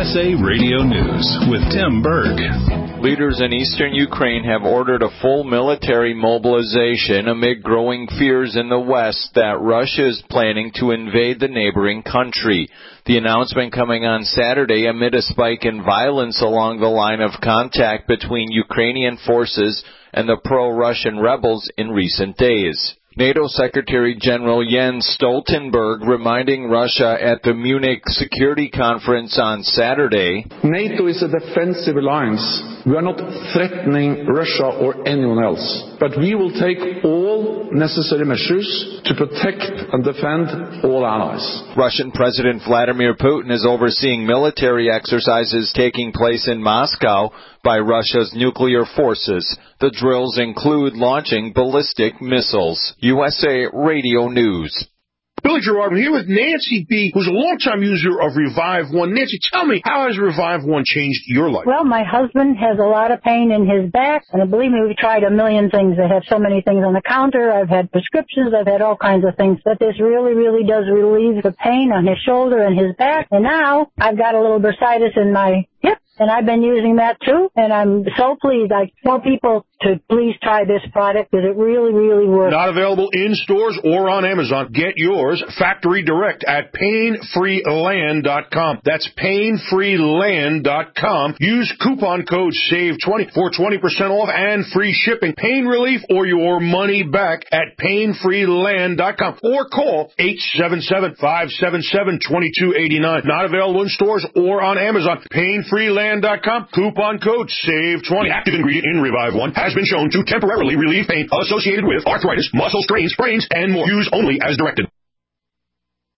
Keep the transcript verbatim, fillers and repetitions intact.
S A Radio News with Tim Berg. Leaders in eastern Ukraine have ordered a full military mobilization amid growing fears in the West that Russia is planning to invade the neighboring country. The announcement coming on Saturday amid a spike in violence along the line of contact between Ukrainian forces and the pro-Russian rebels in recent days. NATO Secretary General Jens Stoltenberg reminding Russia at the Munich Security Conference on Saturday, NATO is a defensive alliance. We are not threatening Russia or anyone else, but we will take all necessary measures to protect and defend all allies. Russian President Vladimir Putin is overseeing military exercises taking place in Moscow by Russia's nuclear forces. The drills include launching ballistic missiles. U S A Radio News. Billy Gerard, I'm here with Nancy B., who's a longtime user of Revive One. Nancy, tell me, how has Revive One changed your life? Well, my husband has a lot of pain in his back, and believe me, we've tried a million things. They have so many things on the counter. I've had prescriptions. I've had all kinds of things. But this really, really does relieve the pain on his shoulder and his back. And now I've got a little bursitis in my hip, and I've been using that too, and I'm so pleased. I tell people to please try this product because it really, really works. Not available in stores or on Amazon. Get yours factory direct at pain free land dot com. That's pain free land dot com. Use coupon code save twenty for twenty percent off and free shipping. Pain relief or your money back at pain free land dot com or call eight seven seven, five seven seven, two two eight nine. Not available in stores or on Amazon. pain free land dot com. Coupon code save twenty. Active ingredient in Revive One has been shown to temporarily relieve pain associated with arthritis, muscle strains, sprains, and more. Use only as directed.